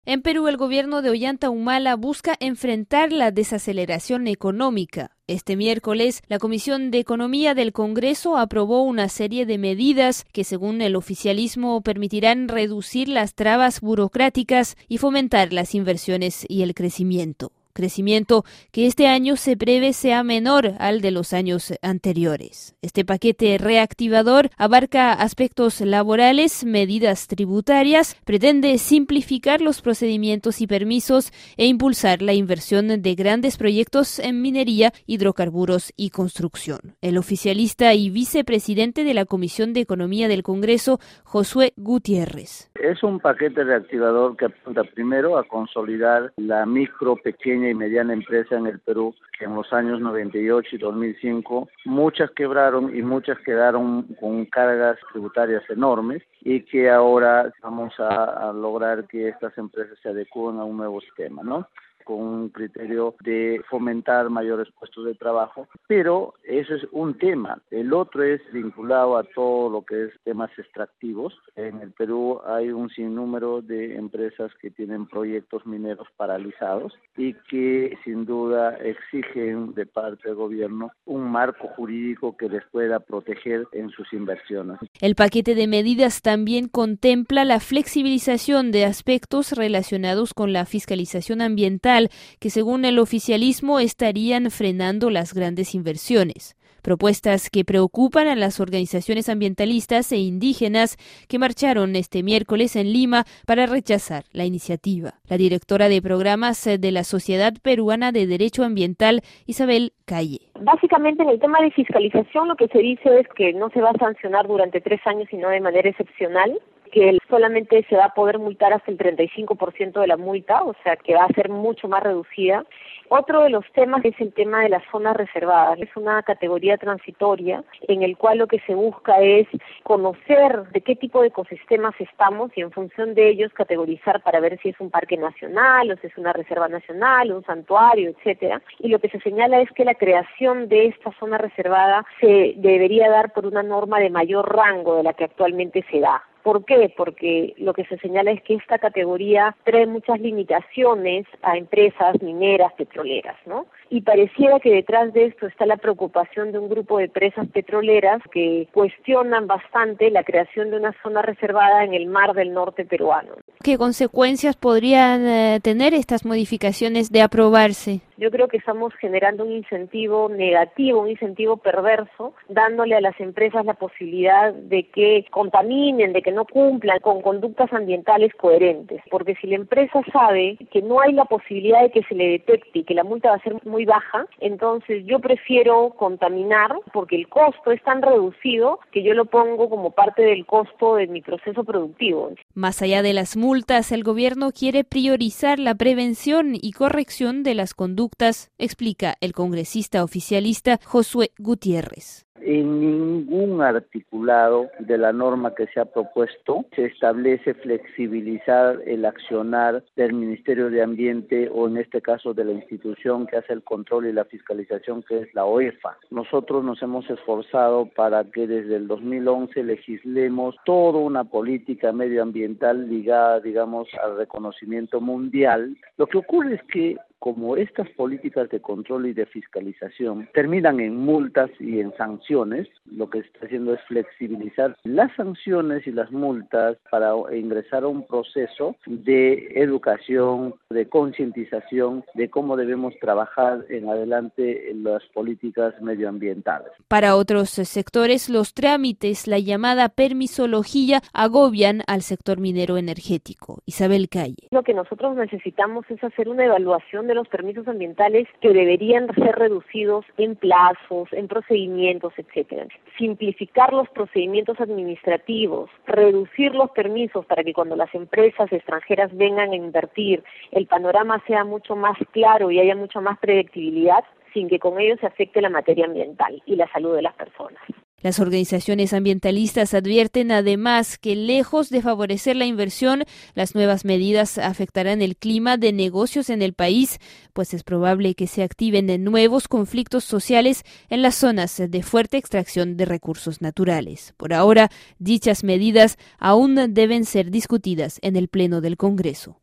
En Perú, el gobierno de Ollanta Humala busca enfrentar la desaceleración económica. Este miércoles, la Comisión de Economía del Congreso aprobó una serie de medidas que, según el oficialismo, permitirán reducir las trabas burocráticas y fomentar las inversiones y el crecimiento. Crecimiento que este año se prevé sea menor al de los años anteriores. Este paquete reactivador abarca aspectos laborales, medidas tributarias, pretende simplificar los procedimientos y permisos e impulsar la inversión de grandes proyectos en minería, hidrocarburos y construcción. El oficialista y vicepresidente de la Comisión de Economía del Congreso, Josué Gutiérrez. Es un paquete reactivador que apunta primero a consolidar la micro, pequeña y mediana empresa en el Perú, que en los años 98 y 2005 muchas quebraron y muchas quedaron con cargas tributarias enormes y que ahora vamos a lograr que estas empresas se adecúen a un nuevo esquema, ¿no? Con un criterio de fomentar mayores puestos de trabajo, pero eso es un tema. El otro es vinculado a todo lo que es temas extractivos. En el Perú hay un sinnúmero de empresas que tienen proyectos mineros paralizados y que sin duda exigen de parte del gobierno un marco jurídico que les pueda proteger en sus inversiones. El paquete de medidas también contempla la flexibilización de aspectos relacionados con la fiscalización ambiental, que según el oficialismo estarían frenando las grandes inversiones. Propuestas que preocupan a las organizaciones ambientalistas e indígenas que marcharon este miércoles en Lima para rechazar la iniciativa. La directora de programas de la Sociedad Peruana de Derecho Ambiental, Isabel Calle. Básicamente en el tema de fiscalización lo que se dice es que no se va a sancionar durante 3 años, sino de manera excepcional, que solamente se va a poder multar hasta el 35% de la multa, o sea que va a ser mucho más reducida. Otro de los temas es el tema de las zonas reservadas. Es una categoría transitoria en el cual lo que se busca es conocer de qué tipo de ecosistemas estamos y en función de ellos categorizar para ver si es un parque nacional o si es una reserva nacional, un santuario, etcétera. Y lo que se señala es que la creación de esta zona reservada se debería dar por una norma de mayor rango de la que actualmente se da. ¿Por qué? Porque lo que se señala es que esta categoría trae muchas limitaciones a empresas mineras, petroleras, ¿no? Y pareciera que detrás de esto está la preocupación de un grupo de empresas petroleras que cuestionan bastante la creación de una zona reservada en el mar del norte peruano. ¿Qué consecuencias podrían tener estas modificaciones de aprobarse? Yo creo que estamos generando un incentivo negativo, un incentivo perverso, dándole a las empresas la posibilidad de que contaminen, de que no cumplan con conductas ambientales coherentes. Porque si la empresa sabe que no hay la posibilidad de que se le detecte y que la multa va a ser muy baja, entonces yo prefiero contaminar porque el costo es tan reducido que yo lo pongo como parte del costo de mi proceso productivo. Más allá de las multas, el gobierno quiere priorizar la prevención y corrección de las conductas, explica el congresista oficialista Josué Gutiérrez. En ningún articulado de la norma que se ha propuesto se establece flexibilizar el accionar del Ministerio de Ambiente o en este caso de la institución que hace el control y la fiscalización, que es la OEFA. Nosotros nos hemos esforzado para que desde el 2011 legislemos toda una política medioambiental ligada, digamos, al reconocimiento mundial. Lo que ocurre es que como estas políticas de control y de fiscalización terminan en multas y en sanciones, lo que se está haciendo es flexibilizar las sanciones y las multas para ingresar a un proceso de educación, de concientización de cómo debemos trabajar en adelante en las políticas medioambientales. Para otros sectores, los trámites, la llamada permisología, agobian al sector minero energético. Isabel Calle. Lo que nosotros necesitamos es hacer una evaluación de los permisos ambientales que deberían ser reducidos en plazos, en procedimientos, etcétera. Simplificar los procedimientos administrativos, reducir los permisos para que cuando las empresas extranjeras vengan a invertir, el panorama sea mucho más claro y haya mucha más predictibilidad, sin que con ello se afecte la materia ambiental y la salud de las personas. Las organizaciones ambientalistas advierten además que lejos de favorecer la inversión, las nuevas medidas afectarán el clima de negocios en el país, pues es probable que se activen nuevos conflictos sociales en las zonas de fuerte extracción de recursos naturales. Por ahora, dichas medidas aún deben ser discutidas en el Pleno del Congreso.